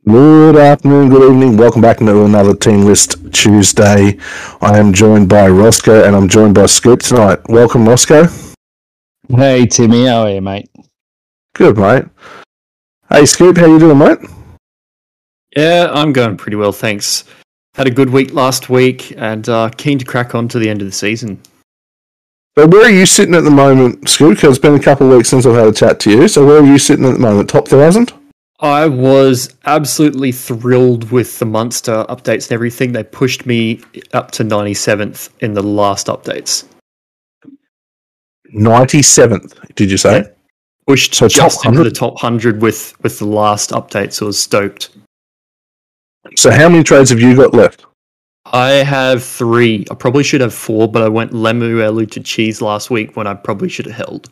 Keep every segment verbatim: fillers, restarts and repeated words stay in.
Good afternoon, good evening. Welcome back to another Team List Tuesday. I am joined by Roscoe and I'm joined by Scoop tonight. Welcome, Roscoe. Hey, Timmy. How are you, mate? Good, mate. Hey, Scoop, how you doing, mate? Yeah, I'm going pretty well, thanks. Had a good week last week and uh, keen to crack on to the end of the season. So where are you sitting at the moment, Scoop? Because it's been a couple of weeks since I've had a chat to you. So where are you sitting at the moment? Top one thousand? I was absolutely thrilled with the Munster updates and everything. They pushed me up to ninety-seventh in the last updates. ninety-seventh, did you say? Yeah. Pushed so just top into the top one hundred with, with the last update, so I was stoked. So how many trades have you got left? I have three. I probably should have four, but I went Lemuelu to Cheese last week when I probably should have held.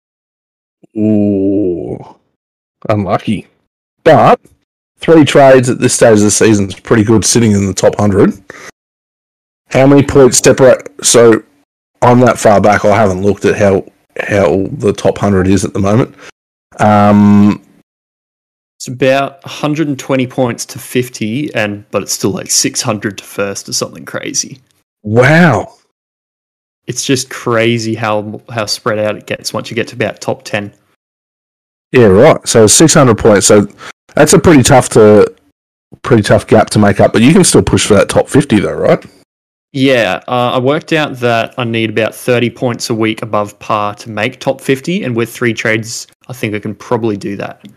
Ooh, unlucky. But three trades at this stage of the season is pretty good, sitting in the top one hundred. How many points separate? So I'm that far back. I haven't looked at how how the top one hundred is at the moment. Um, it's about one hundred twenty points to fifty, and but it's still like six hundred to first or something crazy. Wow. It's just crazy how how spread out it gets once you get to about top ten. Yeah, right. So six hundred points. So that's a pretty tough to pretty tough gap to make up, but you can still push for that top fifty though, right? Yeah, uh, I worked out that I need about thirty points a week above par to make top fifty, and with three trades, I think I can probably do that.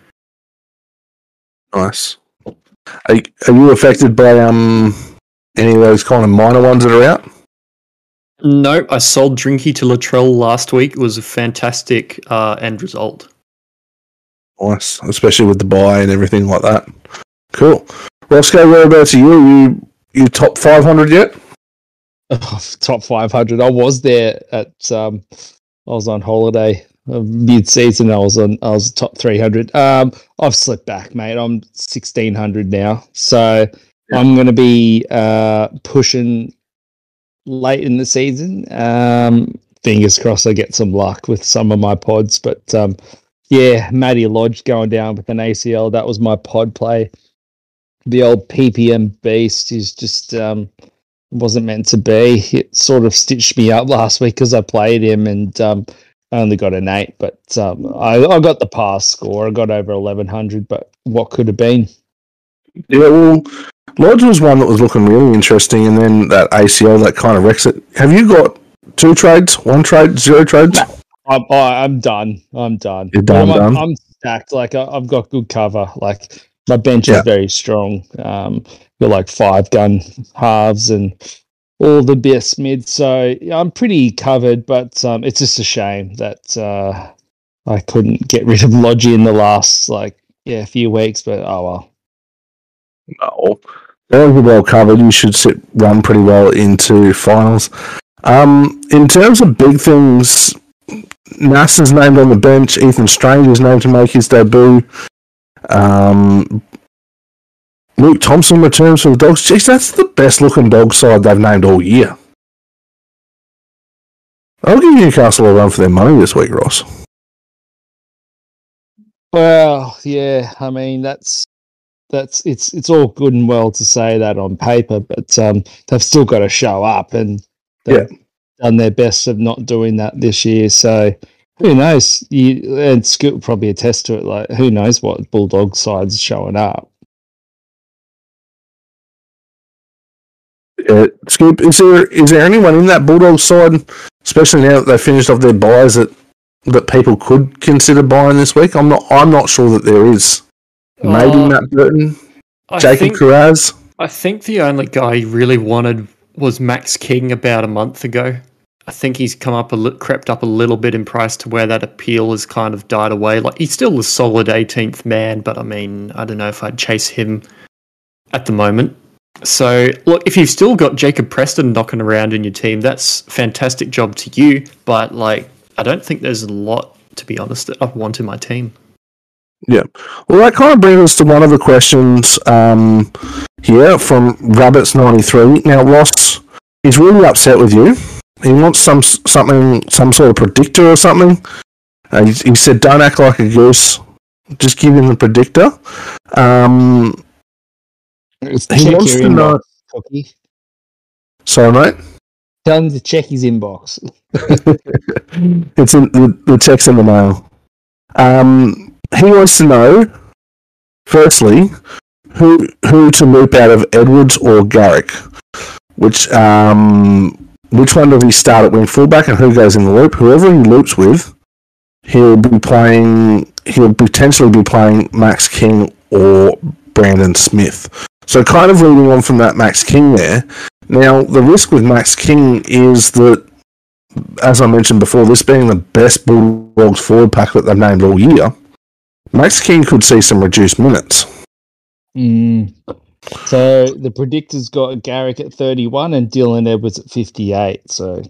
Nice. Are you, are you affected by um any of those kind of minor ones that are out? No, I sold Drinky to Latrell last week. It was a fantastic uh, end result. Nice, especially with the buy and everything like that. Cool. Roscoe, whereabouts are you? Are you you top five hundred yet? Oh, top five hundred. I was there at. Um, I was on holiday uh, mid-season. I was on. I was top three hundred. Um, I've slipped back, mate. I'm sixteen hundred now, so yeah. I'm going to be uh, pushing late in the season. Um, fingers crossed, I get some luck with some of my pods, but. Um, Yeah, Matty Lodge going down with an A C L. That was my pod play. The old P P M beast is just um, wasn't meant to be. It sort of stitched me up last week because I played him and um, I only got an eight. But um, I, I got the pass score. I got over eleven hundred, but what could have been? Yeah, well, Lodge was one that was looking really interesting, and then that A C L that kind of wrecks it. Have you got two trades, one trade, zero trades? No. I'm, I'm done. I'm done. You're done, I'm, done. I'm stacked. Like I, I've got good cover. Like my bench yeah. is very strong. Um, got like five gun halves and all the best mids. So yeah, I'm pretty covered. But um, it's just a shame that uh, I couldn't get rid of Lodgy in the last like yeah few weeks. But oh well. No, very well covered. You should sit run pretty well into finals. Um, in terms of big things. Nasser's named on the bench. Ethan Strange is named to make his debut. Um, Luke Thompson returns for the Dogs. Jeez, that's the best looking dog side they've named all year. I'll give Newcastle a run for their money this week, Ross. Well, yeah, I mean that's that's it's it's all good and well to say that on paper, but um, they've still got to show up and yeah. done their best of not doing that this year. So who knows? You and Scoot will probably attest to it. Like who knows what Bulldog side's showing up? Uh, Scoop, is there is there anyone in that Bulldog side, especially now that they finished off their buys, that that people could consider buying this week? I'm not. I'm not sure that there is. Maybe uh, Matt Burton, I Jacob think, Carraz. I think the only guy he really wanted was Max King about a month ago. I think he's come up a li- crept up a little bit in price to where that appeal has kind of died away. Like he's still a solid eighteenth man, but I mean, I don't know if I'd chase him at the moment. So, look, if you've still got Jacob Preston knocking around in your team, that's fantastic job to you. But like, I don't think there's a lot, to be honest, that I want in my team. Yeah. Well, that kind of brings us to one of the questions um, here from Rabbits ninety-three. Now, Ross, he's really upset with you. He wants some something, some sort of predictor or something. Uh, he, he said, "Don't act like a goose. Just give him the predictor." Um, It's He check wants your to know. inbox, Cookie. Sorry, mate. Tell him to check his inbox. It's in the, the text in the mail. Um, he wants to know, firstly, who who to loop out of Edwards or Garrick. Which um, which one does he start at wing fullback, and who goes in the loop? Whoever he loops with, he'll be playing. He'll potentially be playing Max King or Brandon Smith. So, kind of leading on from that Max King there. Now, the risk with Max King is that, as I mentioned before, this being the best Bulldogs forward pack that they've named all year, Max King could see some reduced minutes. Mm. So the predictors got Garrick at thirty-one and Dylan Edwards at fifty-eight. So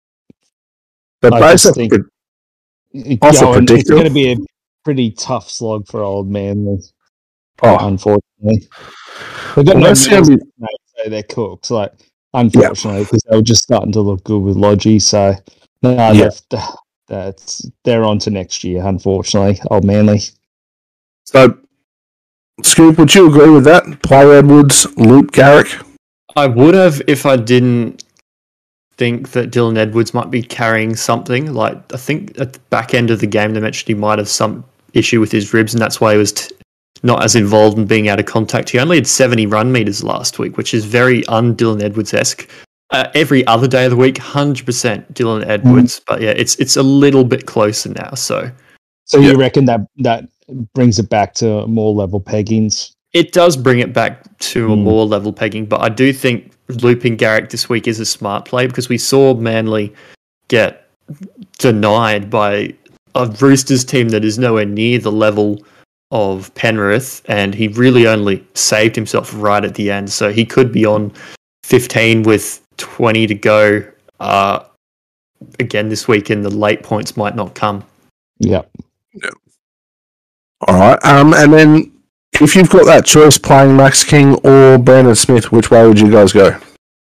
But I just basically, think also going, it's predictable. going to be a pretty tough slog for old man, oh, unfortunately. They've got well, no that's gonna middle, be- mate, so they're cooked. Like, unfortunately, because they were just starting to look good with Logie. So no, Yeah. they've- that's they're on to next year. Unfortunately, old Manly. So, Scoop, would you agree with that? Play Edwards, loop Garrick. I would have if I didn't think that Dylan Edwards might be carrying something. Like, I think at the back end of the game, they mentioned he might have some issue with his ribs, and that's why he was t- not as involved in being out of contact. He only had seventy run meters last week, which is very un-Dylan Edwards-esque. Uh, every other day of the week, one hundred percent Dylan Edwards. Mm. But yeah, it's it's a little bit closer now. So, so yeah. you reckon that that brings it back to more level peggings? It does bring it back to Mm. a more level pegging, but I do think looping Garrick this week is a smart play because we saw Manly get denied by a Roosters team that is nowhere near the level of Penrith, and he really only saved himself right at the end. So he could be on fifteen with twenty to go uh, again this week, and the late points might not come. Yep. Yeah. All right. Um, and then if you've got that choice playing Max King or Brandon Smith, which way would you guys go?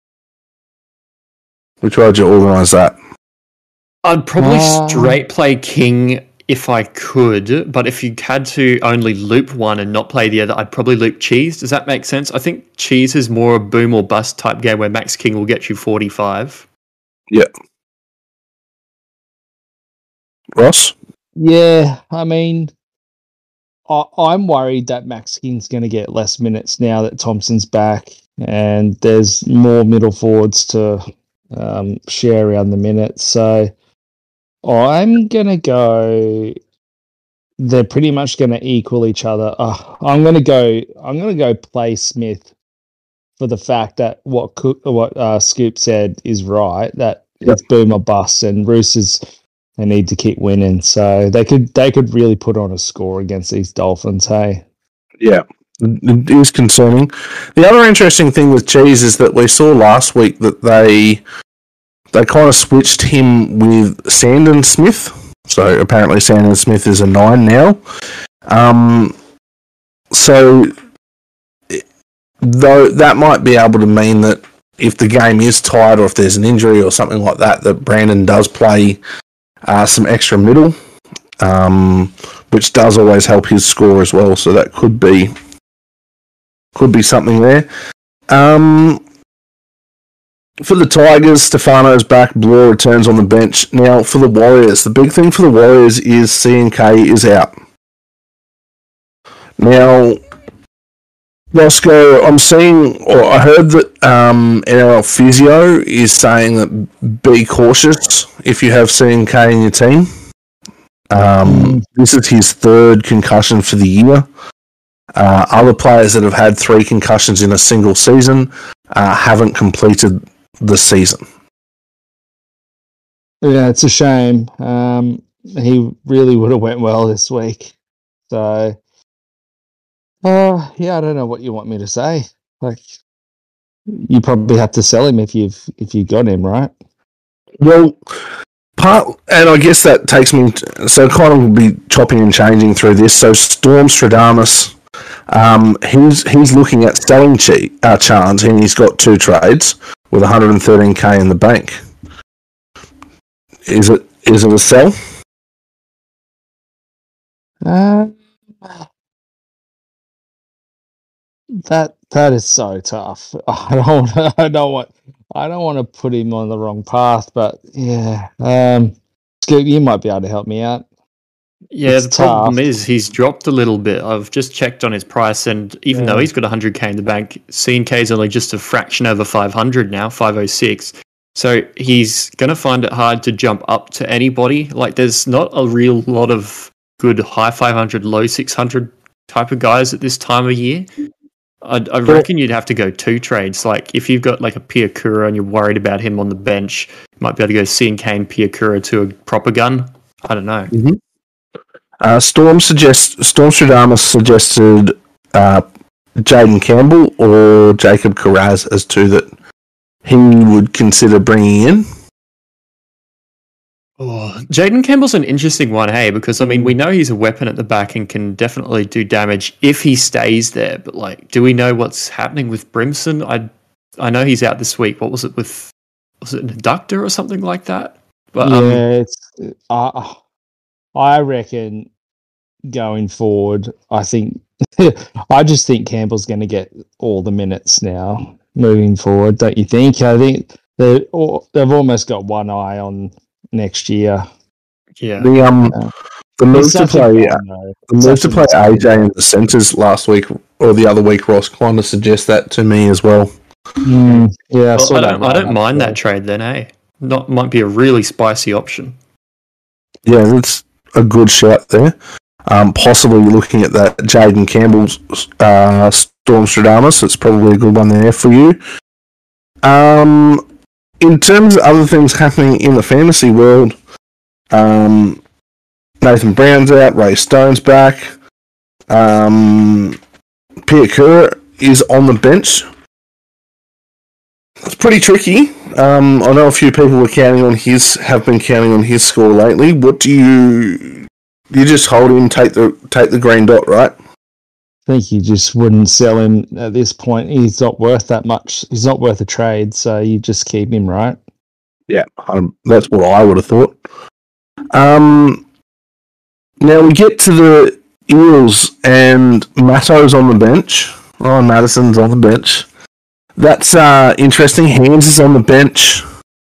Which way would you organise that? I'd probably Uh, straight play King if I could, but if you had to only loop one and not play the other, I'd probably loop Cheese. Does that make sense? I think Cheese is more a boom or bust type game where Max King will get you forty-five. Yeah. Ross? Yeah, I mean, I, I'm worried that Max King's going to get less minutes now that Thompson's back and there's more middle forwards to um, share around the minutes. So I'm going to go... They're pretty much going to equal each other. Uh, I'm going to go I'm going to go play Smith for the fact that what Cook, what uh, Scoop said is right, that Yep. it's boom or bust, and Roosters, they need to keep winning. So they could they could really put on a score against these Dolphins, hey? Yeah, it is concerning. The other interesting thing with Cheese is that we saw last week that they they kind of switched him with Sandon Smith. So apparently Sandon Smith is a nine now. Um, so though that might be able to mean that if the game is tight or if there's an injury or something like that, that Brandon does play uh, some extra middle, um, which does always help his score as well. So that could be could be something there. Um, for the Tigers, Stefano's back. Bloor returns on the bench. Now, for the Warriors, the big thing for the Warriors is C and K is out. Now, Roscoe, I'm seeing, or I heard that um, N R L Physio is saying that be cautious if you have C and K in your team. Um, this is his third concussion for the year. Uh, other players that have had three concussions in a single season uh, haven't completed the season. Yeah, it's a shame. Um, he really would have went well this week. So, uh, yeah, I don't know what you want me to say. Like, you probably have to sell him if you've if you got him, right? Well, part, and I guess that takes me to, so kind of will be chopping and changing through this. So Storm Stradamus, um, he's he's looking at selling Ch- uh, Chance, and he's got two trades with one hundred thirteen K in the bank. Is it is it a sell? Uh, That that is so tough. I don't want. I don't want. I don't want to put him on the wrong path, but yeah. Um, Scoop, you might be able to help me out. Yeah, It's the problem tough. is he's dropped a little bit. I've just checked on his price, and even Yeah. though he's got one hundred K in the bank, C and K is only just a fraction over five hundred now, five oh six. So he's going to find it hard to jump up to anybody. Like, there's not a real lot of good high five hundred, low six hundred type of guys at this time of year. I, I reckon you'd have to go two trades. Like, if you've got like a Piakura and you're worried about him on the bench, you might be able to go C and K and Piakura to a proper gun. I don't know. Mm-hmm. Uh, Storm suggest Storm Stradamus suggested uh, Jaden Campbell or Jacob Carraz as two that he would consider bringing in. Oh, Jaden Campbell's an interesting one, hey, because I mean we know he's a weapon at the back and can definitely do damage if he stays there. But like, do we know what's happening with Brimson? I I know he's out this week. What was it with? Was it an adductor or something like that? But yeah, um, it's. Uh, I reckon going forward, I think I just think Campbell's going to get all the minutes now moving forward. Don't you think? I think they they've almost got one eye on next year. yeah, The um Yeah. the move He's to such a play gun, uh, though. the move Such to a play A J gun. in the centres last week or the other week, Ross kind of suggests that to me as well. Mm, yeah, I, well, saw I that don't I line don't up mind there. that trade then, hey. Not might be a really spicy option. Yeah, that's a good shout there. Um, possibly looking at that Jaden Campbell's uh, Storm Stradamus. It's probably a good one there for you. Um, in terms of other things happening in the fantasy world, um, Nathan Brown's out, Ray Stone's back. Um, Piakura is on the bench. It's pretty tricky. Um, I know a few people were counting on his, have been counting on his score lately. What do you? You just hold him, take the take the green dot, right? I think you just wouldn't sell him at this point. He's not worth that much. He's not worth a trade, so you just keep him, right? Yeah, um, that's what I would have thought. Um, now we get to the Eels, and Matto's on the bench. Ryan Madison's on the bench. That's uh, interesting. Hands is on the bench.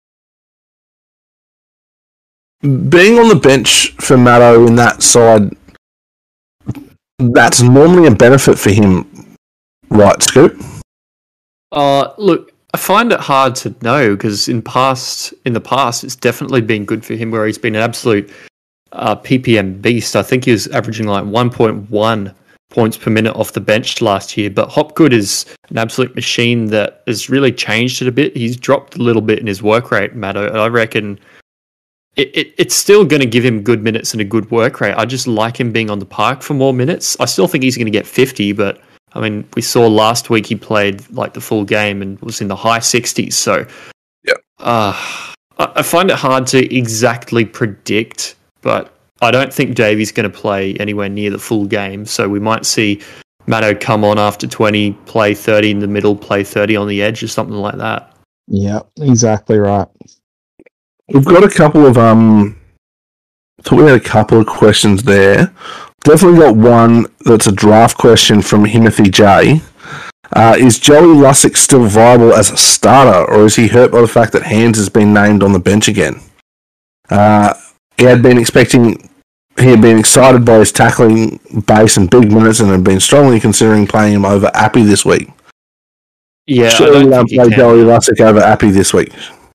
Being on the bench for Matto in that side, that's normally a benefit for him, right, Scoop? Uh, look, I find it hard to know because in past, in the past, it's definitely been good for him where he's been an absolute uh, P P M beast. I think he was averaging like one point one points per minute off the bench last year. But Hopgood is an absolute machine that has really changed it a bit. He's dropped a little bit in his work rate, Matto. And I reckon it, it it's still going to give him good minutes and a good work rate. I just like him being on the park for more minutes. I still think he's going to get fifty, but I mean, we saw last week he played like the full game and was in the high sixties. So, yeah, uh, I, I find it hard to exactly predict, but I don't think Davey's going to play anywhere near the full game. So we might see Matto come on after twenty, play thirty in the middle, play thirty on the edge, or something like that. Yeah, exactly right. We've got a couple of um. I thought we had a couple of questions there. Definitely got one that's a draft question from Timothy J. Uh, is Joey Lussick still viable as a starter, or is he hurt by the fact that Hands has been named on the bench again? Uh, he had been expecting, he had been excited by his tackling base and big minutes, and had been strongly considering playing him over Appy this week. Yeah, Should I don't we um, think he play can. Joey Lussick over Appy this week?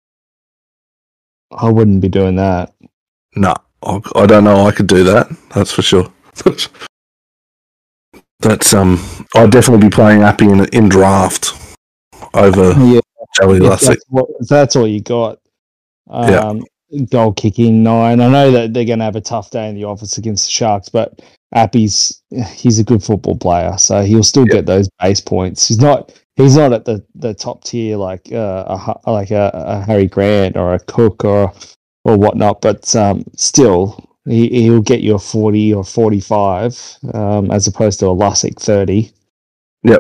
I wouldn't be doing that. No, I I don't know. I could do that. That's for sure. That's um. I'd definitely be playing Appy in in draft over Yeah, Joey if Lussick. that's, what, if that's all you got. Yeah. Um, Goal kicking nine. I know that they're going to have a tough day in the office against the Sharks, but Appy's he's a good football player, so he'll still Yep. get those base points. He's not he's not at the, the top tier like uh, a, Hu- like a, a Harry Grant or a Cook or or whatnot, but um, still he he'll get you a forty or forty five um, as opposed to a Lussick thirty. Yep.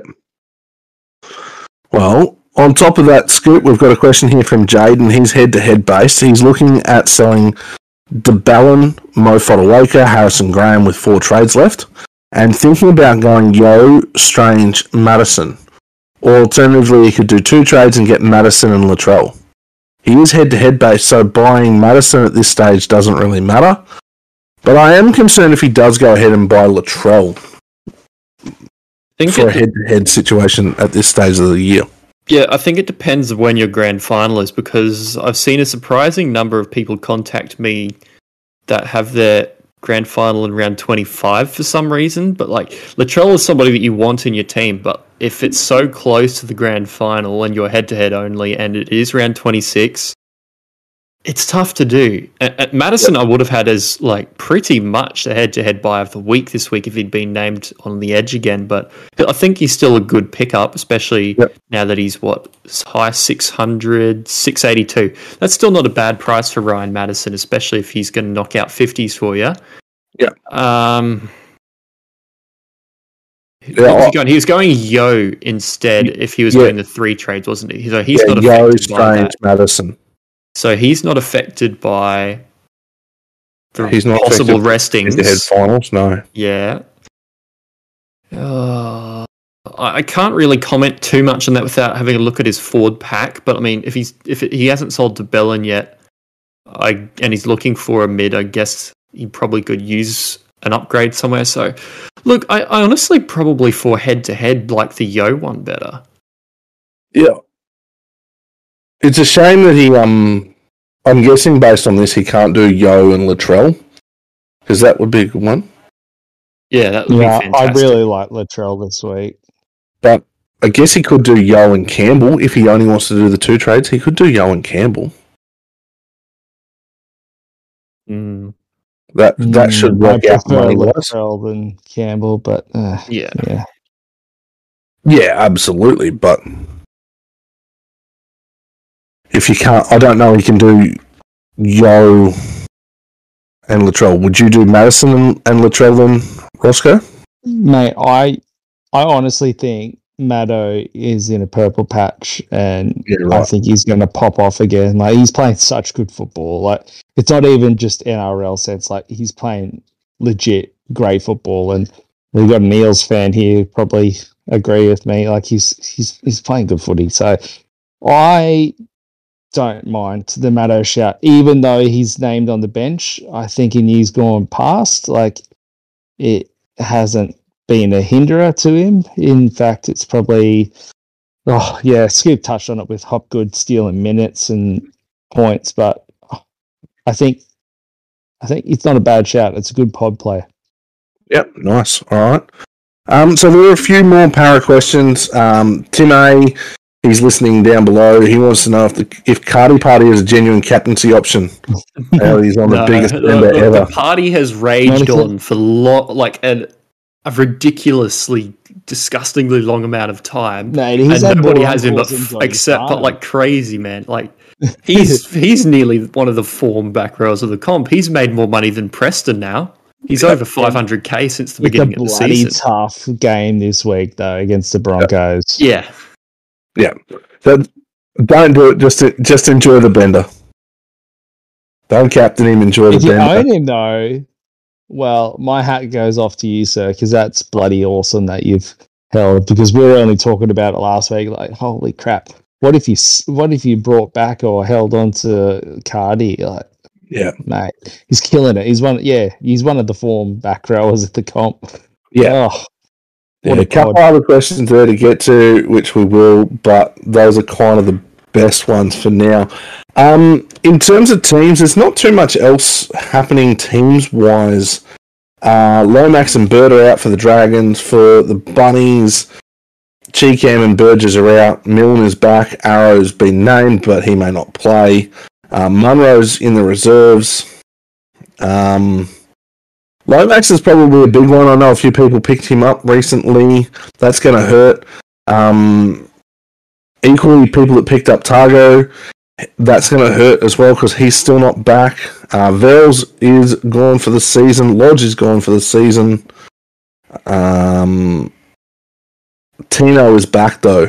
Well, on top of that, Scoop, we've got a question here from Jaden. He's head-to-head based. He's looking at selling DeBellin, Mo Fotuaika, Harrison Graham with four trades left, and thinking about going Yo, Strange, Madison. Or alternatively, he could do two trades and get Madison and Latrell. He is head-to-head based, so buying Madison at this stage doesn't really matter. But I am concerned if he does go ahead and buy Latrell Think for a it, head-to-head situation at this stage of the year. yeah, I think it depends of when your grand final is, because I've seen a surprising number of people contact me that have their grand final in round twenty-five for some reason. But like Latrell is somebody that you want in your team, but if it's so close to the grand final and you're head-to-head only and it is round twenty-six, it's tough to do. At, at Madison, yep. I would have had as like pretty much the head-to-head buy of the week this week if he'd been named on the edge again. But I think he's still a good pickup, especially yep. now that he's what high six hundred, six eighty-two. That's still not a bad price for Ryan Madison, especially if he's going to knock out fifties for you. Yeah. Um. Yeah, was he, going? He was going Yo instead if he was yeah. doing the three trades, wasn't he? So he's yeah, not Yo, affected by Strange, that. Madison. So he's not affected by the he's not possible restings. Head finals, no. Yeah. Uh, I can't really comment too much on that without having a look at his forward pack. But I mean, if he's if it, he hasn't sold to Bellin yet, I and he's looking for a mid, I guess he probably could use an upgrade somewhere. So, look, I, I honestly probably for head to head like the Yo one better. Yeah. It's a shame that he, um, I'm guessing based on this, he can't do Yo and Latrell, because that would be a good one. Yeah, that would yeah, be fantastic. I really like Latrell this week. But I guess he could do Yo and Campbell. If he only wants to do the two trades, he could do Yo and Campbell. Mm. That that should work I out prefer money-wise. Latrell than Campbell, but uh, Yeah. yeah. Yeah, absolutely, but if you can't, I don't know, he can do Yo and Latrell. Would you do Madison and, and Latrell then, Roscoe? Mate, I I honestly think Maddo is in a purple patch, and Yeah, right. I think he's going to pop off again. Like, he's playing such good football. Like, it's not even just N R L sense. Like, he's playing legit great football, and we've got an Eels fan here who probably agree with me. Like, he's he's he's playing good footy. So I don't mind the Maddo shout, even though he's named on the bench. I think in years gone past, like, it hasn't been a hinderer to him. In fact, it's probably, oh yeah, Scoop touched on it with Hopgood stealing minutes and points, but I think I think it's not a bad shout. It's a good pod play. Yep, nice. All right. Um, so there are a few more para questions. Um, Tim A, he's listening down below. He wants to know if the, if Cardi Party is a genuine captaincy option. uh, he's on the No, biggest the, member the, ever. The party has raged on for lo- like an, a ridiculously, disgustingly long amount of time. Mate, he's and had nobody more has him but uncles f- than except Johnny but like crazy, man. Like he's he's nearly one of the form back rows of the comp. He's made more money than Preston now. He's over five hundred K since the It's beginning a of the bloody season. tough game this week, though, against the Broncos. Yeah. Yeah. So don't do it. Just just enjoy the bender. Don't captain him. Enjoy the If you bender. own him, though, well, my hat goes off to you, sir, because that's bloody awesome that you've held. Because we were only talking about it last week. Like, holy crap! What if you what if you brought back or held on to Cardi? Like, Yeah. mate, he's killing it. He's one. Yeah, he's one of the form back rowers at the comp. Yeah. Oh, Yeah, what a a couple pod. other questions there to get to, which we will, but those are kind of the best ones for now. Um, in terms of teams, there's not too much else happening teams-wise. Uh, Lomax and Bird are out for the Dragons. For the Bunnies, Cheekham and Burgess are out. Milne is back. Arrow's been named, but he may not play. Uh, Munro's in the reserves. Um... Lomax is probably a big one. I know a few people picked him up recently. That's going to hurt. Um, equally, people that picked up Targo, that's going to hurt as well because he's still not back. Uh, Vels is gone for the season. Lodge is gone for the season. Um, Tino is back though.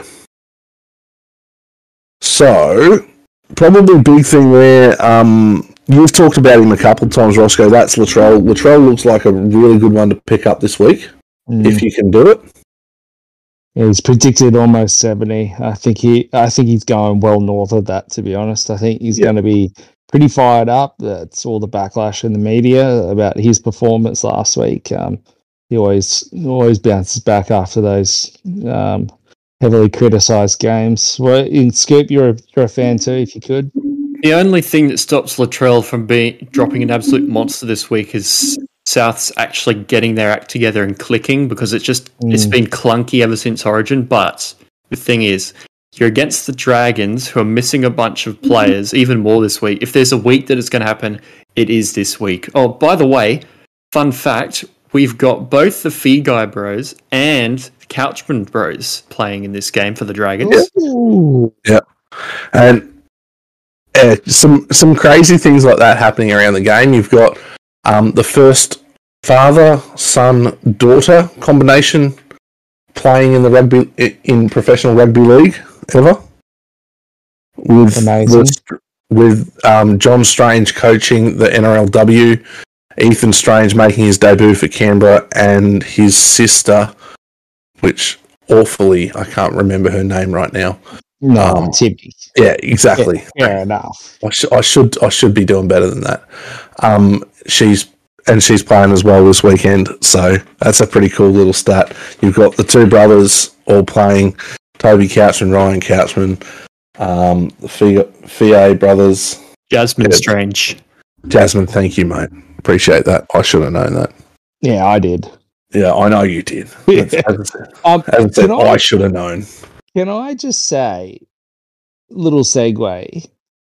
So, probably big thing there. Um, You've talked about him a couple of times, Roscoe. That's Latrell. Latrell looks like a really good one to pick up this week. Mm. if you can do it. He's predicted almost seventy. I think he, I think he's going well north of that. To be honest, I think he's Yeah. going to be pretty fired up. That's all the backlash in the media about his performance last week. Um, he always always bounces back after those um, heavily criticised games. Well, in Scoop, you're a, you're a fan too, if you could. The only thing that stops Latrell from being dropping an absolute monster this week is South's actually getting their act together and clicking, because it's just mm. it's been clunky ever since Origin. But the thing is, you're against the Dragons, who are missing a bunch of players, even more this week. If there's a week that it's going to happen, it is this week. Oh, by the way, fun fact, we've got both the Fee Guy Bros and the Couchman Bros playing in this game for the Dragons. Ooh. Yeah. And uh, some some crazy things like that happening around the game. You've got um, the first father, son, daughter combination playing in the rugby in professional rugby league ever. With Amazing. with, with um, John Strange coaching the N R L W, Ethan Strange making his debut for Canberra, and his sister, which awfully I can't remember her name right now. No, um, Timmy. Yeah, exactly. Yeah, fair enough. I, sh- I should I should be doing better than that. Um, she's and she's playing as well this weekend, so that's a pretty cool little stat. You've got the two brothers all playing, Toby Couchman, Ryan Couchman, um, the Fie brothers, Jasmine yeah. Strange. Jasmine, thank you, mate. Appreciate that. I should have known that. Yeah, I did. Yeah, I know you did. Yeah. As I said, um, as I, said I, I should have known. Can I just say, little segue,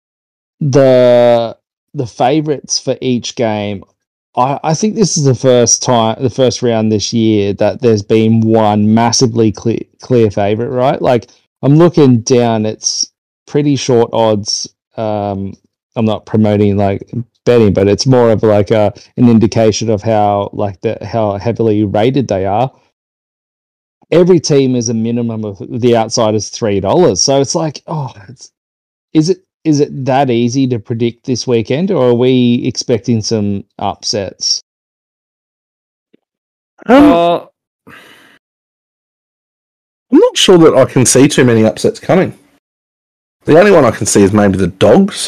the the favourites for each game, I, I think this is the first time, the first round this year that there's been one massively clear, clear favourite, right? Like, I'm looking down, it's pretty short odds. Um, I'm not promoting like betting, but it's more of like a, an indication of how like the how heavily rated they are. Every team is a minimum of the outside is three dollars. So it's like, oh, it's, is it is it that easy to predict this weekend, or are we expecting some upsets? Um, Uh, I'm not sure that I can see too many upsets coming. The only one I can see is maybe the Dogs.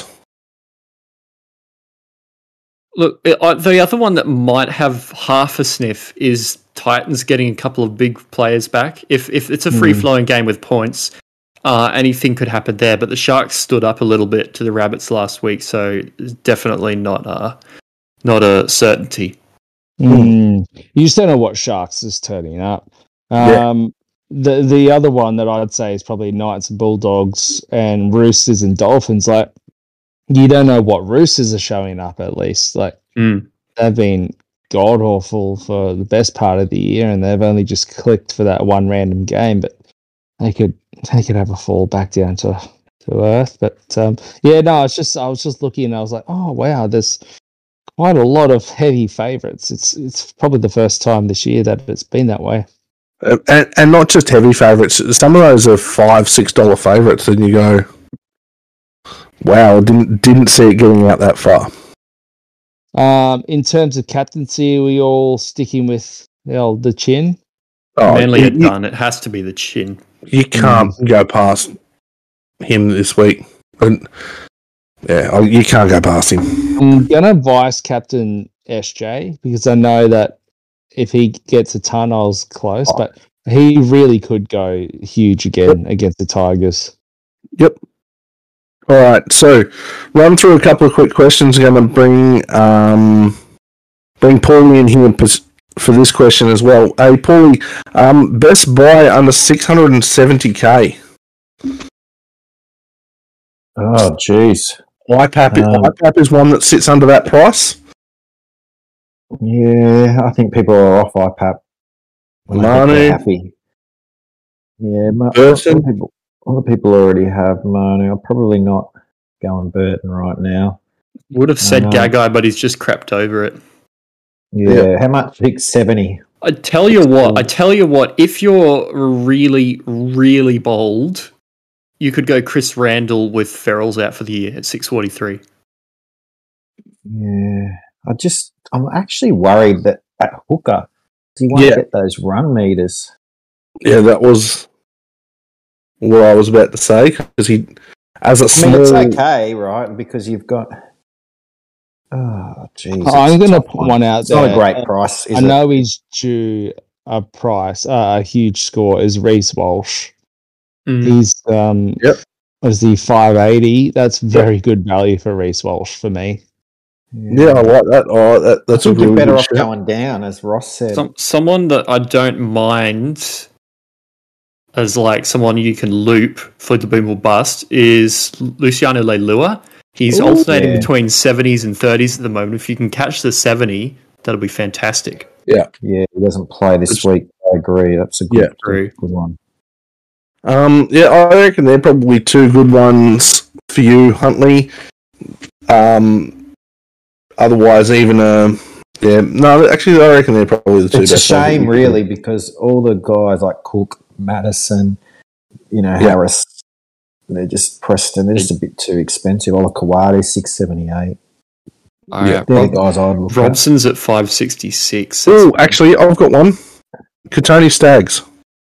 Look, uh, the other one that might have half a sniff is Titans getting a couple of big players back. If if it's a free-flowing mm. game with points, uh, anything could happen there. But the Sharks stood up a little bit to the Rabbits last week, so it's definitely not a, not a certainty. Mm. You just don't know what Sharks is turning up. Um, yeah. The the other one that I'd say is probably Knights and Bulldogs and Roosters and Dolphins. Like, you don't know what Roosters are showing up, at least. Like, mm. they've been god awful for the best part of the year, and they've only just clicked for that one random game. But they could they could have a fall back down to, to earth. But um, yeah, no, it's just I was just looking, and I was like, oh wow, there's quite a lot of heavy favourites. It's it's probably the first time this year that it's been that way. Uh, and and not just heavy favourites. Some of those are five, six dollar favourites, and you go, wow, didn't didn't see it getting out that far. Um, in terms of captaincy, are we all sticking with well, the Chin? Oh, Manly had done. It has to be the Chin. You can't mm. go past him this week. And, yeah, you can't go past him. I'm gonna vice captain S J because I know that if he gets a ton, I was close, oh. but he really could go huge again yep. against the Tigers. Yep. All right, so run through a couple of quick questions. I'm going to bring um, bring Paulie in here for this question as well. Hey, Paulie, um, best buy under six hundred seventy k. Oh, jeez. I PAP, um, I PAP is one that sits under that price. Yeah, I think people are off I PAP. Manu. Happy. Yeah, ma- a, lot people, a lot of people already have Manu. I'm probably not going Burton right now. Would have said um, Gagai, but he's just crept over it. Yeah, yeah. How much? six seventy. I tell you what, I tell you what, if you're really, really bold, you could go Chris Randall with Ferrell's out for the year at six forty-three. Yeah, I just, I'm actually worried that at hooker, He won't Yeah. get those run meters. Yeah, that was what I was about to say because he, as a I small, mean, it's okay, right? Because you've got. Oh, jeez. I'm it's going to tough put one out It's there. not a great Uh, price, is I it? know he's due a price, uh, a huge score. Is Reece Walsh? Mm. He's um, Yep. was he five eighty? That's very good value for Reece Walsh for me. yeah, I like that. Oh, that I that's a think you're really better good off shout. going down, as Ross said. Some, someone that I don't mind as like someone you can loop for the boom or bust is Luciano Leilua. He's Ooh, alternating yeah. between seventies and thirties at the moment. If you can catch the seventy, that'll be fantastic. Yeah, he doesn't play this It's- week. I agree. That's a good, Yeah. True. good one. Um, yeah, I reckon they're probably two good ones for you, Huntley. Um, otherwise, even um, yeah, no, actually, I reckon they're probably the two It's a best ones that shame, you could really, because all the guys like Cook, Madison, you know, Yeah. Harris, they're just Preston. They're just a bit too expensive. Olakawade, six seventy eight. All Yeah. right, They're the Rob- guys I'd look at. Robson's at five sixty-six. Oh, actually, I've got one. Katoni Staggs.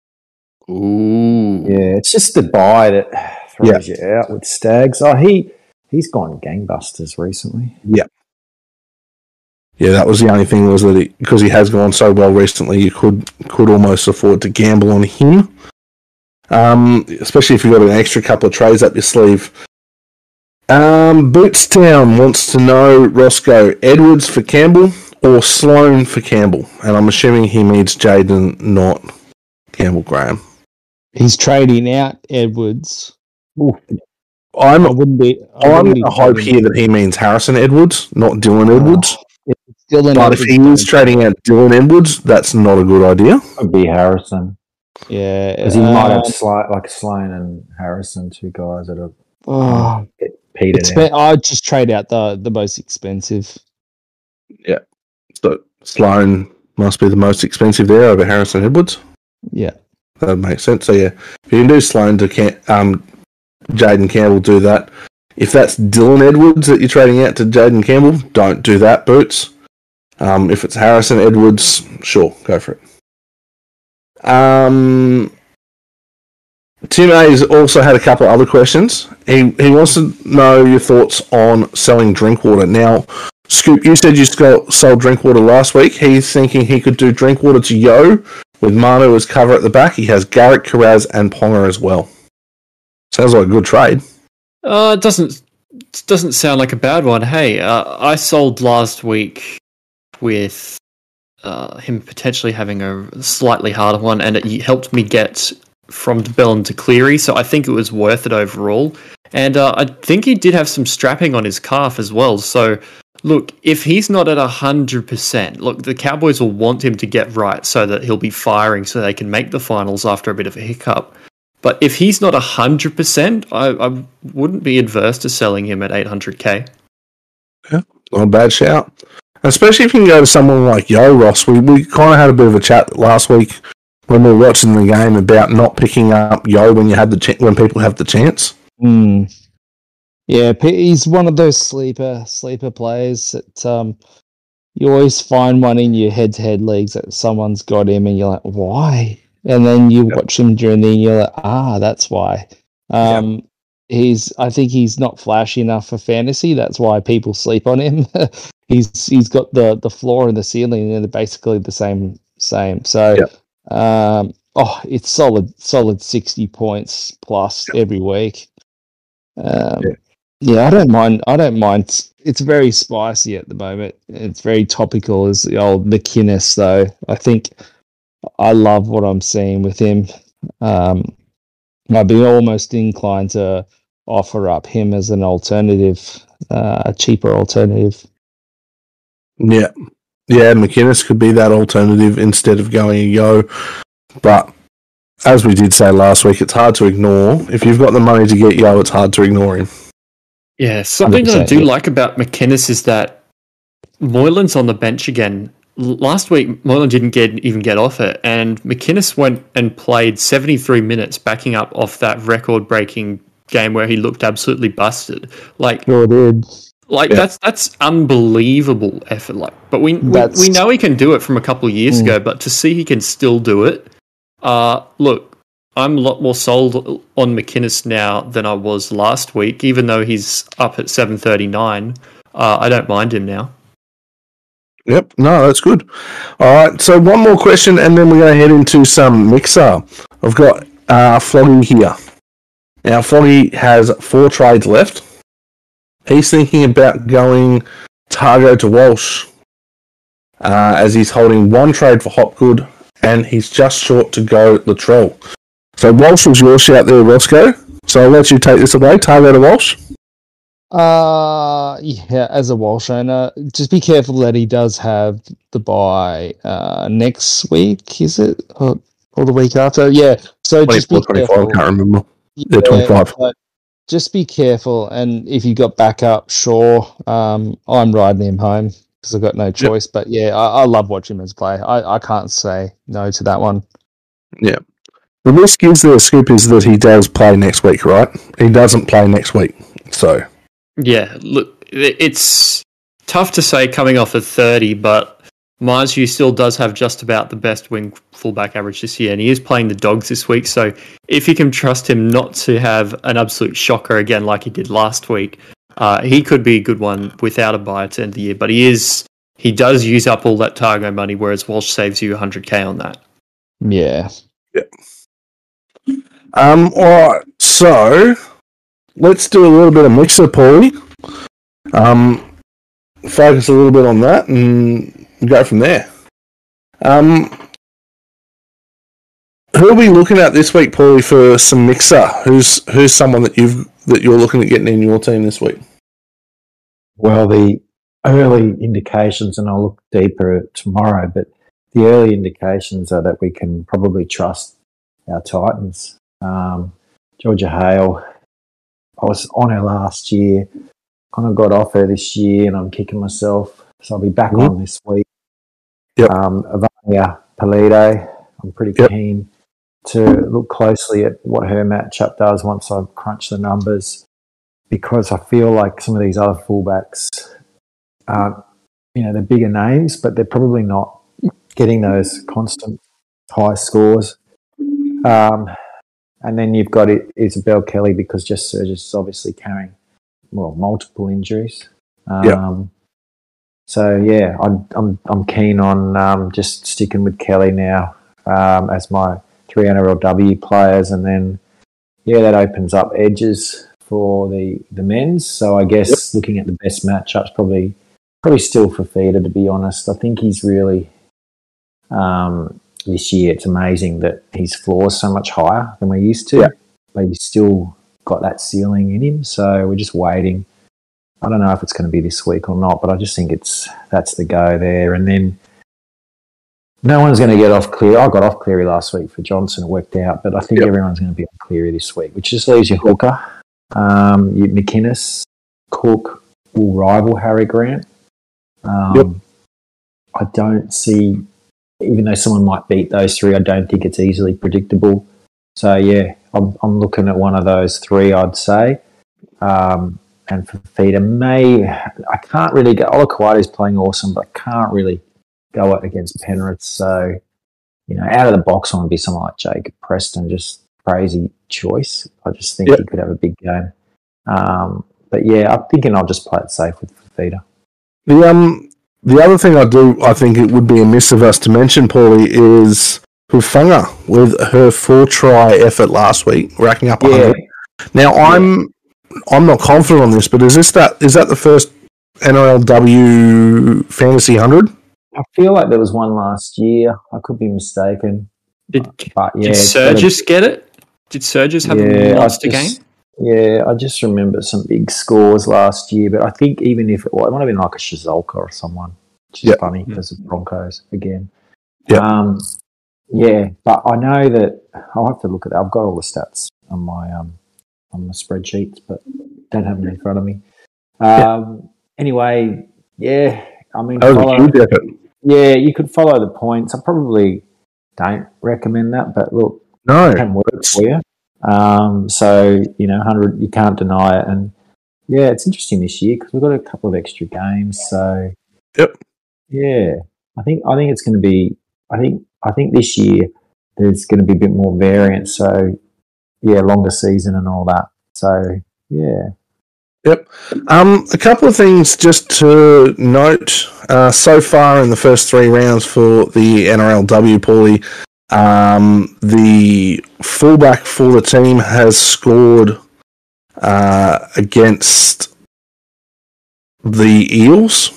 Ooh. Yeah, it's just the buy that throws you out with Stags. Oh, he he's gone gangbusters recently. Yeah, that was the only thing was that he, because he has gone so well recently, you could could almost afford to gamble on him. Um, especially if you've got an extra couple of trays up your sleeve. Um, Bootstown wants to know, Roscoe, Edwards for Campbell or Sloan for Campbell? And I'm assuming he means Jaden, not Campbell Graham. He's trading out Edwards. I'm, I wouldn't be. I I'm wouldn't going be to hope trading- here that he means Harrison Edwards, not Dylan Edwards. If it's Dylan But if Edwards, he don't is trading out Dylan Edwards, that's not a good idea. Would be Harrison yeah, because he might have um, Sla- like Sloan and Harrison, two guys that have oh, get petered expe- out. I'd just trade out the the most expensive. So Sloan must be the most expensive there over Harrison Edwards. Yeah, That makes sense. So yeah, if you can do Sloan to Cam- um, Jaden Campbell, do that. If that's Dylan Edwards that you're trading out to Jaden Campbell, don't do that, Boots. Um, if it's Harrison Edwards, sure, go for it. Um, Tim A's also had a couple of other questions. He he wants to know your thoughts on selling Drinkwater. Now, Scoop, you said you got, sold Drinkwater last week. He's thinking he could do Drinkwater to Yo with Manu as cover at the back. He has Garrett, Carraz, and Ponga as well. Sounds like a good trade. Uh, it doesn't it doesn't sound like a bad one. Hey, uh, I sold last week with uh, him potentially having a slightly harder one, and it helped me get from DeBellin to Cleary, so I think it was worth it overall. And uh, I think he did have some strapping on his calf as well. So, look, if he's not at one hundred percent, look, the Cowboys will want him to get right so that he'll be firing so they can make the finals after a bit of a hiccup. But if he's not one hundred percent, I, I wouldn't be adverse to selling him at eight hundred K. Not a bad shout. Especially if you can go to someone like Yo, Ross. We, we kind of had a bit of a chat last week when we were watching the game about not picking up Yo when you had the ch- when people have the chance. mm. yeah. P- He's one of those sleeper sleeper players that um, you always find one in your head-to-head leagues that someone's got him, and you're like, why? And then you Yep. watch him during the year, you're like, ah, that's why. Um, He's, I think he's not flashy enough for fantasy. That's why people sleep on him. he's he's got the the floor and the ceiling, and they're basically the same same. So, Yep. um, oh, it's solid solid sixty points plus every week. Um, Yeah. yeah, I don't mind. I don't mind. It's very spicy at the moment. It's very topical. As the old McInnes, though, I think I love what I'm seeing with him. Um, I'd be almost inclined to offer up him as an alternative, uh, a cheaper alternative. Yeah. Yeah, McInnes could be that alternative instead of going a Yo. But as we did say last week, it's hard to ignore. If you've got the money to get Yo, it's hard to ignore him. Yeah, something that I one hundred do percent, yeah. like about McInnes is that Moylan's on the bench again. L- Last week, Moylan didn't get even get off it, and McInnes went and played seventy-three minutes, backing up off that record-breaking game where he looked absolutely busted. Like, Sure did. Like Yeah. that's that's unbelievable effort. Like, but we, we That's- we know he can do it from a couple of years Mm. ago. But to see he can still do it, uh, look, I'm a lot more sold on McInnes now than I was last week. Even though he's up at seven thirty nine, uh, I don't mind him now. Yep, no, that's good. All right, so one more question, and then we're going to head into some mixer. I've got uh, Floggy here. Now, Floggy has four trades left. He's thinking about going Targo to Walsh, uh, as he's holding one trade for Hopgood, and he's just short to go Latrell. So Walsh was your shout there, Roscoe. So I'll let you take this away. Targo to Walsh. Uh, yeah, as a Walsh owner, just be careful that he does have the bye uh, next week, is it? Or, or the week after? Yeah, so just be twenty-four, twenty-five, careful. I can't remember. Yeah, Yeah, twenty-five. but just be careful, and if you got backup, sure. Um, I'm riding him home because I've got no choice. Yep. But yeah, I, I love watching him as play. I, I can't say no to that one. Yeah. The risk is the scoop is that he does play next week, right? He doesn't play next week, so... Yeah, look, it's tough to say coming off of thirty, but Marzu still does have just about the best wing fullback average this year, and he is playing the Dogs this week, so if you can trust him not to have an absolute shocker again like he did last week, uh, he could be a good one without a bye at the end of the year, but he is he does use up all that Targo money, whereas Walsh saves you one hundred K on that. Yeah. Yeah. Um, alright, so... Let's do a little bit of mixer, Paulie. Um, focus a little bit on that and go from there. Um, who are we looking at this week, Paulie, for some mixer? Who's who's someone that you've that you're looking at getting in your team this week? Well, the early indications, and I'll look deeper tomorrow, but the early indications are that we can probably trust our Titans. Um, Georgia Hale. I was on her last year, kind of got off her this year, and I'm kicking myself. So I'll be back mm-hmm. on this week. Yep. Um, Avania Polito, I'm pretty yep. keen to look closely at what her matchup does once I crunch the numbers, because I feel like some of these other fullbacks aren't, you know, they're bigger names, but they're probably not getting those constant high scores. Um, And then you've got it, Isabel Kelly, because Jess Surges is obviously carrying, well, multiple injuries. Um, yeah. So, yeah, I'm I'm I'm keen on um, just sticking with Kelly now um, as my three N R L W players. And then, yeah, that opens up edges for the, the men's. So I guess yep. looking at the best matchups, probably probably still Fafita, to be honest. I think he's really... Um, this year, it's amazing that his floor is so much higher than we're used to, yeah. but he's still got that ceiling in him. So we're just waiting. I don't know if it's going to be this week or not, but I just think it's that's the go there. And then no one's going to get off Cleary. I got off Cleary last week for Johnson. It worked out, but I think yep. everyone's going to be on Cleary this week, which just leaves you hooker. Um, you, McInnes, Cook will rival Harry Grant. Um, yep. I don't see... Even though someone might beat those three, I don't think it's easily predictable. So, yeah, I'm, I'm looking at one of those three, I'd say. Um, and for Fafita, may I can't really go. Olaquata is playing awesome, but I can't really go against Penrith. So, you know, out of the box, I want to be someone like Jacob Preston, just crazy choice. I just think yep. he could have a big game. Um, but, yeah, I'm thinking I'll just play it safe with Fafita. The, um... The other thing I do, I think it would be amiss of us to mention, Paulie, is Hufanga with her four-try effort last week, racking up one hundred. Yeah. Now, yeah. I'm I'm not confident on this, but is this that is that the first N R L W Fantasy one hundred? I feel like there was one last year. I could be mistaken. Did, but, yeah, did Surges get it? Did Surges have yeah, a monster game? Yeah, I just remember some big scores last year, but I think even if it, well, it might have been like a Shazolka or someone, which is yep. funny because of Broncos again. Yep. Um, yeah, but I know that I'll have to look at that. I've got all the stats on my um on the spreadsheets, but don't have them in front of me. Um, yep. Anyway, yeah, I mean, that was follow, a huge effort. Yeah, you could follow the points. I probably don't recommend that, but look, no, it can work for you. Um, so, you know, one hundred, you can't deny it. And yeah, it's interesting this year because we've got a couple of extra games. So, Yep. Yeah, I think I think it's going to be. I think I think this year there's going to be a bit more variance. So, yeah, longer season and all that. So, yeah. Yep. Um, a couple of things just to note. Uh, so far in the first three rounds for the N R L W, Paulie, um, the fullback for the team has scored uh, against the Eels.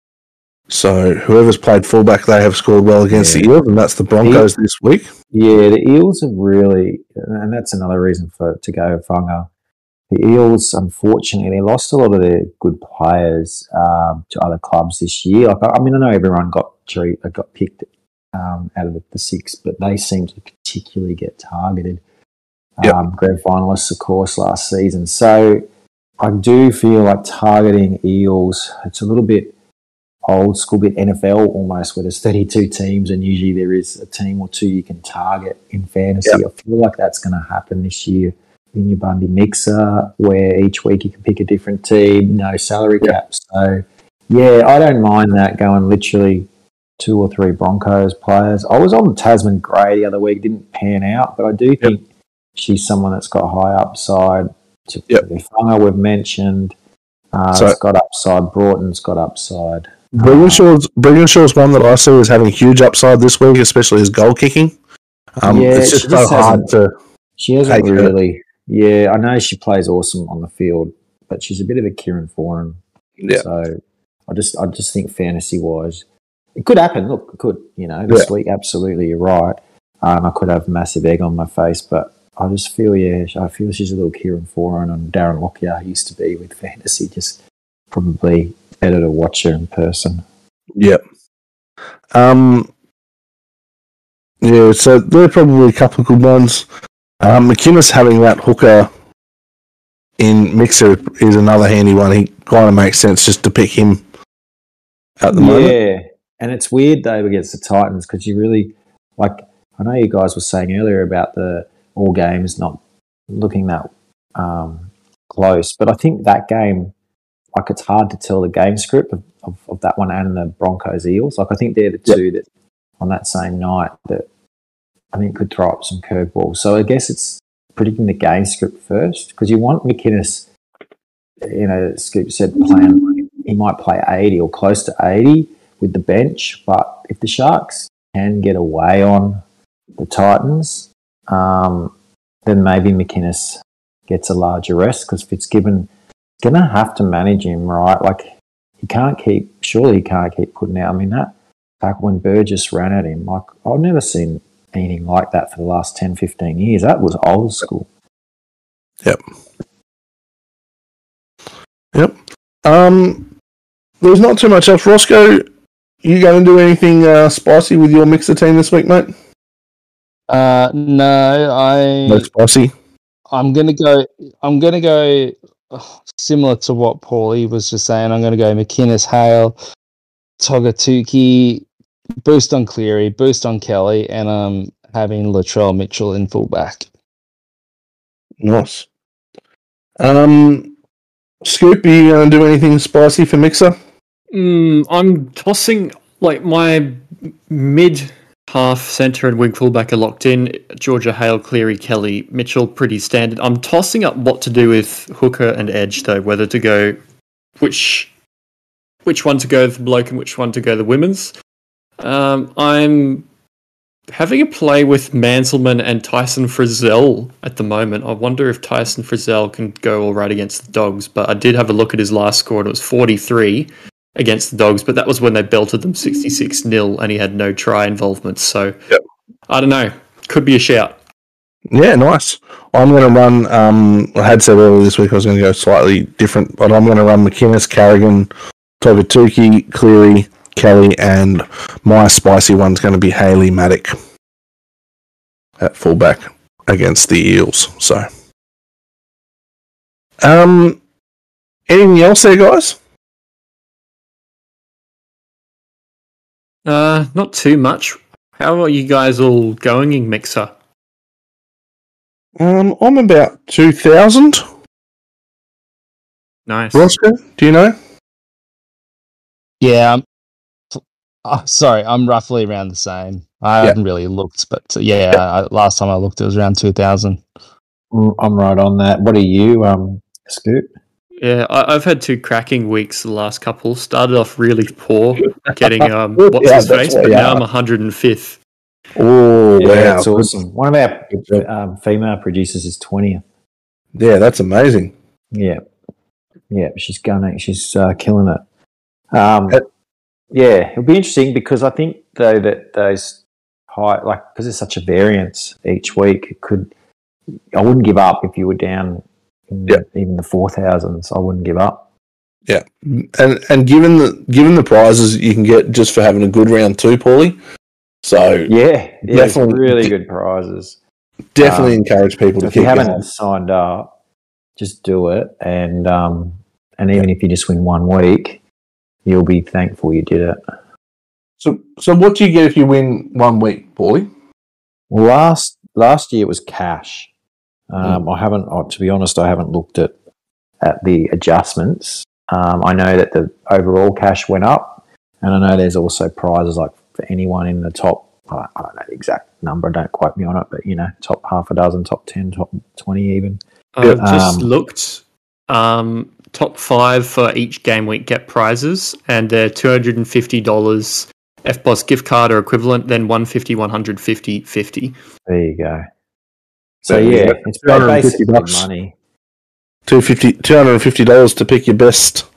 So whoever's played fullback, they have scored well against Yeah. the Eels, and that's the Broncos this week. Yeah, the Eels have really, and that's another reason for to go Funga. The Eels, unfortunately, they lost a lot of their good players um, to other clubs this year. Like, I mean, I know everyone got got picked um, out of the, the six, but they seem to particularly get targeted. Yep. Um, grand finalists, of course, last season. So I do feel like targeting Eels, it's a little bit old school, bit N F L almost, where there's thirty-two teams and usually there is a team or two you can target in fantasy. Yep. I feel like that's going to happen this year in your Bundy mixer, where each week you can pick a different team, no salary Yep. caps. So, yeah, I don't mind that going literally two or three Broncos players. I was on Tasman Gray the other week, didn't pan out, but I do think she's someone that's got high upside. To, Yep. to Funga we've mentioned. Uh, So- it's got upside. Broughton's got upside. Brigginshaw's, Brigginshaw's one that I see is having huge upside this week, especially his goal kicking. Um, Yeah, it's she just just so hard hasn't- to. She hasn't Take her. really. Yeah, I know she plays awesome on the field, but she's a bit of a Kieran Foran. Yeah. So I just, I just think fantasy wise, it could happen. Look, it could. You know, this Yeah. week, absolutely, you're right. Um, I could have a massive egg on my face, but I just feel, yeah, I feel she's a little Kieran Foran, and Darren Lockyer used to be with fantasy. Just probably better to watch her in person. Yep. Um. Yeah, so there are probably a couple of good ones. Um, McInnes having that hooker in mixer is another handy one. He kind of makes sense just to pick him at the moment. Yeah, and it's weird though against the Titans because you really like. I know you guys were saying earlier about the all games not looking that um, close, but I think that game, like, it's hard to tell the game script of, of, of that one and the Broncos Eels. Like, I think they're the Yep. two that on that same night that I think could throw up some curveballs. So I guess it's predicting the game script first because you want McInnes. You know, Scoop said playing. He might play eighty or close to eighty with the bench, but if the Sharks can get away on the Titans, um, then maybe McInnes gets a larger rest because Fitzgibbon is going to have to manage him, right? Like, he can't keep, surely he can't keep putting out. I mean, that back when Burgess ran at him, like, I've never seen anything like that for the last ten, fifteen years. That was old school. Yep. Yep. Um, there's not too much else. Roscoe, you going to do anything uh, spicy with your mixer team this week, mate? Uh, no, I No spicy. I'm gonna go. I'm gonna go uh, similar to what Paulie was just saying. I'm gonna go McInnes, Hale, Togatuki, boost on Cleary, boost on Kelly, and um having Latrell Mitchell in fullback. Nice. Um, Scoop, are you going to do anything spicy for mixer? Mm, I'm tossing, like, my mid half centre and wing fullback are locked in. Georgia, Hale, Cleary, Kelly, Mitchell, pretty standard. I'm tossing up what to do with hooker and edge though, whether to go which which one to go the bloke and which one to go the women's. Um, I'm having a play with Manselman and Tyson Frizzell at the moment. I wonder if Tyson Frizzell can go all right against the Dogs, but I did have a look at his last score and it was forty-three against the Dogs, but that was when they belted them sixty-six nil and he had no try involvement. So, Yep. I don't know. Could be a shout. Yeah, nice. I'm going to run, um, I had said earlier this week I was going to go slightly different, but I'm going to run McInnes, Carrigan, Togatuki, Cleary, Kelly, and my spicy one's going to be Haley Maddock at fullback against the Eels. So, um, anything else there, guys? Uh, not too much. How are you guys all going in Mixer? Um, I'm about two thousand. Nice. Roscoe, do you know? Yeah. I'm, oh, sorry, I'm roughly around the same. I Yeah. haven't really looked, but uh, yeah, I, last time I looked, it was around two thousand. Mm, I'm right on that. What are you, um, Scoot? Yeah, I, I've had two cracking weeks the last couple. Started off really poor, getting um, what's Yeah, his that's face, what but you now are. I'm one hundred fifth. Oh, Yeah, wow. that's awesome. One of our Good job. um, female producers is twentieth. Yeah, that's amazing. Yeah, yeah, she's gunning. She's uh, killing it. Um, Uh, yeah, it'll be interesting because I think though that those high, like, because there's such a variance each week, it could. I wouldn't give up if you were down in Yeah. even the four thousands. I wouldn't give up. Yeah, and and given the given the prizes you can get just for having a good round two, Paulie. So Yeah, yeah, it's Definitely- really good prizes. definitely Um, encourage people to If you keep haven't going. signed up, just do it, and um, and even if you just win one week, you'll be thankful you did it. So, so what do you get if you win one week, Paulie? Well, last last year was cash. Hmm. Um, I haven't, oh, to be honest, I haven't looked at at the adjustments. Um, I know that the overall cash went up, and I know there's also prizes like for anyone in the top. I I don't know the exact number. Don't quote me on it, but you know, top half a dozen, top ten, top twenty, even. I've just Um, looked. Um, top five for each game week get prizes, and they're two hundred and fifty dollars F B O S gift card or equivalent. Then one fifty, one hundred fifty, fifty. There you go. So There you yeah, go. it's two hundred fifty basically bucks. money. two hundred fifty dollars to pick your best.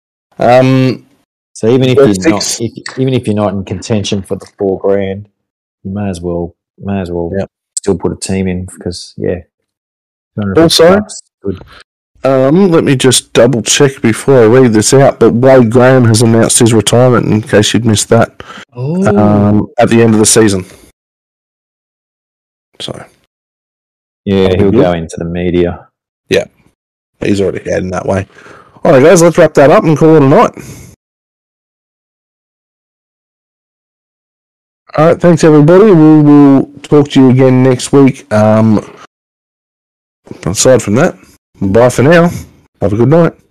Um, So even if Best you're not, six. if, even if you're not in contention for the four grand, you may as well, may as well Yeah. still put a team in because yeah. two hundred fifty Also- bucks, good. um, let me just double check before I read this out. But Wade Graham has announced his retirement. In case you'd missed that, Oh, um, at the end of the season. So Yeah, That'll be he'll good. go into the media. he's already heading that way. All right, guys, let's wrap that up and call it a night. All right, thanks everybody. We will talk to you again next week. Um, aside from that, bye for now. Have a good night.